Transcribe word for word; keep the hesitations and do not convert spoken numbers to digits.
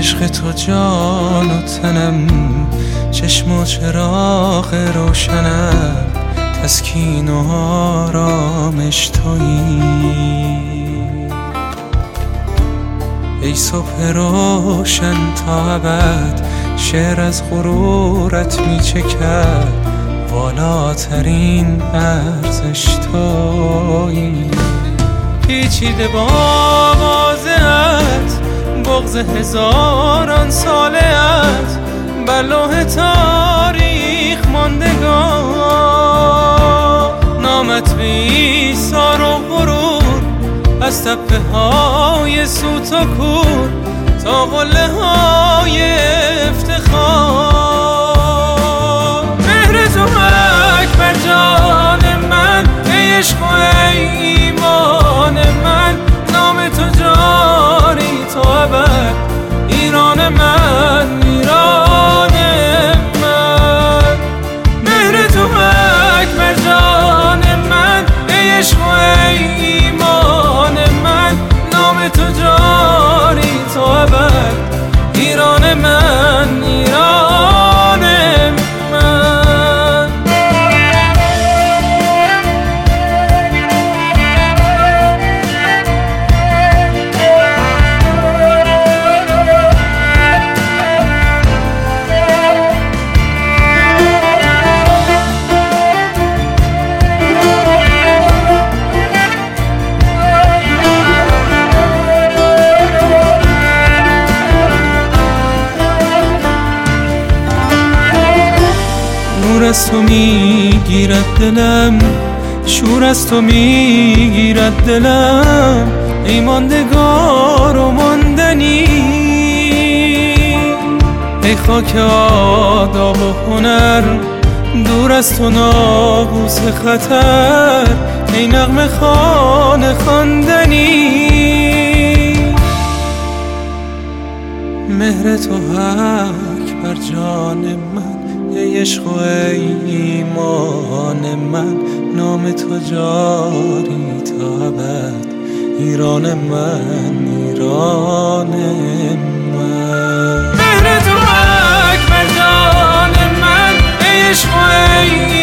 عشق تو جان و تنم، چشم و چراغ روشنم، تسکین و آرامش تویی. ای صبح روشن تا ابد، شعر از غرورت می چکد، بالاترین ارزش تویی. پیچیده با آوازت، بغض هزاران سالت، بر لوح تاریخ ماندگار. نامت به ایثار و غرور، از تپه های سوت و کور تا قله های افتخار. مهر تو اکبر جان من، ای عشق و ای ایمان من، نام تو جاری تا ابد، ایران من ایران من. مهر تو اکبر جان من، ای عشق و ای ایمان من، نام تو جاری تا ابد، ایران من ایران من. نور از تو میگیرد دلم، شور از تو میگیرد دلم، ای ماندگار و ماندنی. ای خاک آداب و هنر، دور از تو ناقوس خطر، ای نغمه خوان خواندنی. مهر تو اکبر جان من، ای عشق و ای ایمان من، نام تو جاری تا ابد، ایران من ایران من. مهر تو اکبر جان من، ای عشق و ای